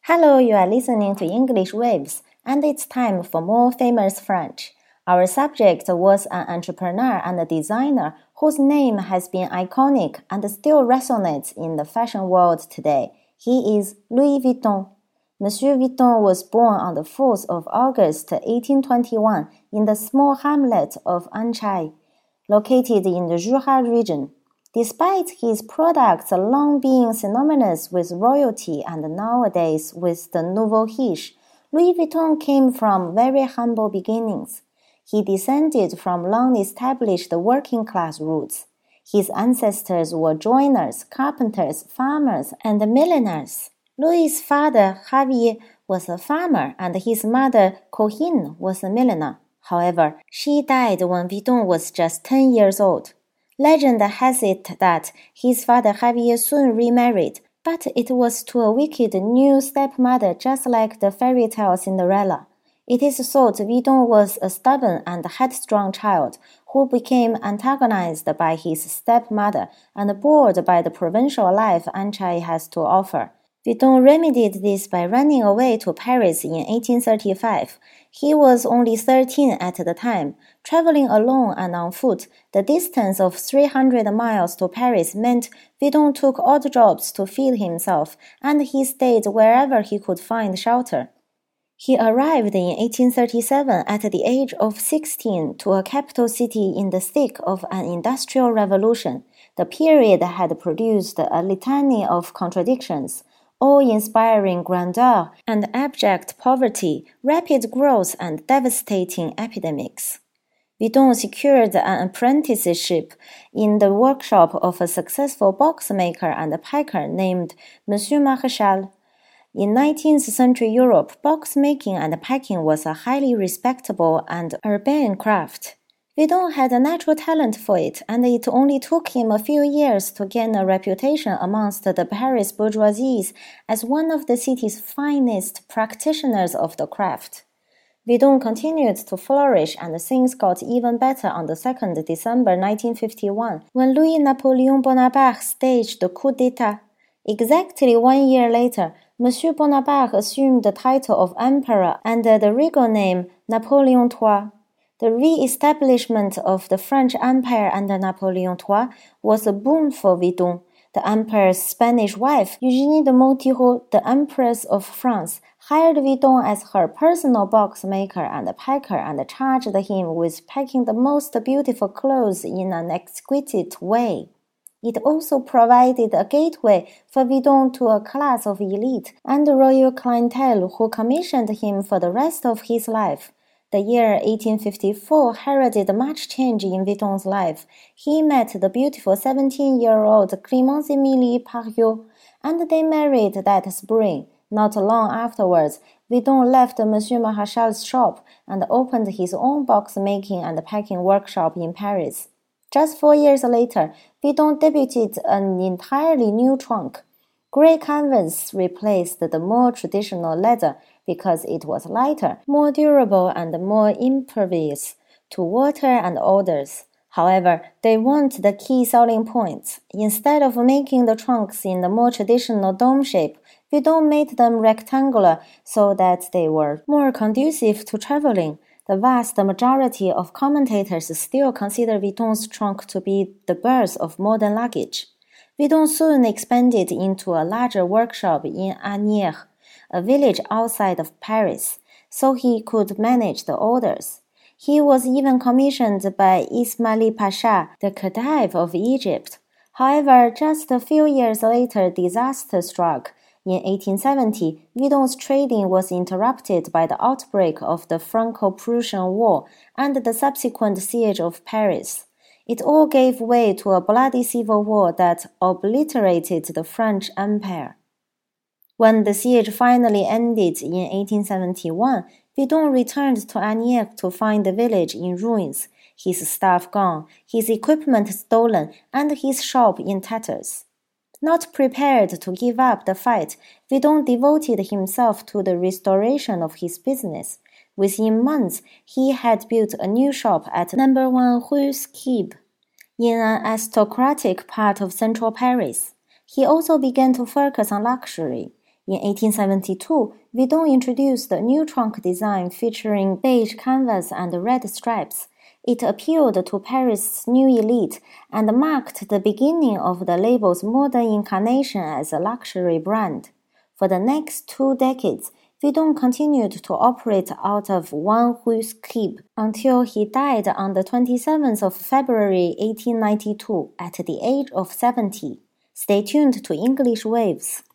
Hello, you are listening to English Waves, and it's time for more famous French. Our subject was an entrepreneur and a designer whose name has been iconic and still resonates in the fashion world today. He is Louis Vuitton. Monsieur Vuitton was born on the 4th of August 1821 in the small hamlet of Anchailles, located in the Jura region. Despite his products long being synonymous with royalty and nowadays with the nouveau riche, Louis Vuitton came from very humble beginnings. He descended from long-established working-class roots. His ancestors were joiners, carpenters, farmers, and milliners. Louis' father, Javier, was a farmer, and his mother, Corinne, was a milliner. However, she died when Vuitton was just 10 years old. Legend has it that his father Javier soon remarried, but it was to a wicked new stepmother just like the fairy tale Cinderella. It is thought Vuitton was a stubborn and headstrong child who became antagonized by his stepmother and bored by the provincial life Anchailles has to offer. Vuitton remedied this by running away to Paris in 1835. He was only 13 at the time. Traveling alone and on foot, the distance of 300 miles to Paris meant Vuitton took odd jobs to feed himself, and he stayed wherever he could find shelter. He arrived in 1837 at the age of 16 to a capital city in the thick of an industrial revolution. The period had produced a litany of contradictions, awe-inspiring grandeur and abject poverty, rapid growth and devastating epidemics. Vuitton secured an apprenticeship in the workshop of a successful box maker and packer named Monsieur Marechal. In 19th century Europe, box making and packing was a highly respectable and urbane craft. Vuitton had a natural talent for it, and it only took him a few years to gain a reputation amongst the Paris bourgeoisie as one of the city's finest practitioners of the craft. Vuitton continued to flourish, and things got even better on the 2nd December 1951, when Louis-Napoleon Bonaparte staged the coup d'etat. Exactly 1 year later, Monsieur Bonaparte assumed the title of Emperor under the regal name Napoleon III. The re-establishment of the French Empire under Napoleon III was a boon for Vuitton. The emperor's Spanish wife, Eugénie de Montijo, the Empress of France, hired Vuitton as her personal box maker and packer and charged him with packing the most beautiful clothes in an exquisite way. It also provided a gateway for Vuitton to a class of elite and royal clientele who commissioned him for the rest of his life. The year 1854 heralded much change in Vuitton's life. He met the beautiful 17-year-old Clémence Émilie Pariot, and they married that spring. Not long afterwards, Vuitton left Monsieur Marechal's shop and opened his own box-making and packing workshop in Paris. Just 4 years later, Vuitton debuted an entirely new trunk. Grey canvas replaced the more traditional leather because it was lighter, more durable, and more impervious to water and odors. However, they weren't the key selling points. Instead of making the trunks in the more traditional dome shape, Vuitton made them rectangular so that they were more conducive to traveling. The vast majority of commentators still consider Vuitton's trunk to be the birth of modern luggage. Vuitton soon expanded into a larger workshop in Asnières, a village outside of Paris, so he could manage the orders. He was even commissioned by Ismail Pasha, the Khedive of Egypt. However, just a few years later, disaster struck. In 1870, Vuitton's trading was interrupted by the outbreak of the Franco-Prussian War and the subsequent siege of Paris. It all gave way to a bloody civil war that obliterated the French Empire. When the siege finally ended in 1871, Vuitton returned to Asnières to find the village in ruins, his staff gone, his equipment stolen, and his shop in tatters. Not prepared to give up the fight, Vuitton devoted himself to the restoration of his business. Within months, he had built a new shop at No. 1 Rue Scribe, in an aristocratic part of central Paris. He also began to focus on luxury. In 1872, Vuitton introduced a new trunk design featuring beige canvas and red stripes. It appealed to Paris' new elite and marked the beginning of the label's modern incarnation as a luxury brand. For the next 2 decades, Vuitton continued to operate out of One Rue Scribe until he died on the 27th of February 1892 at the age of 70. Stay tuned to English Waves.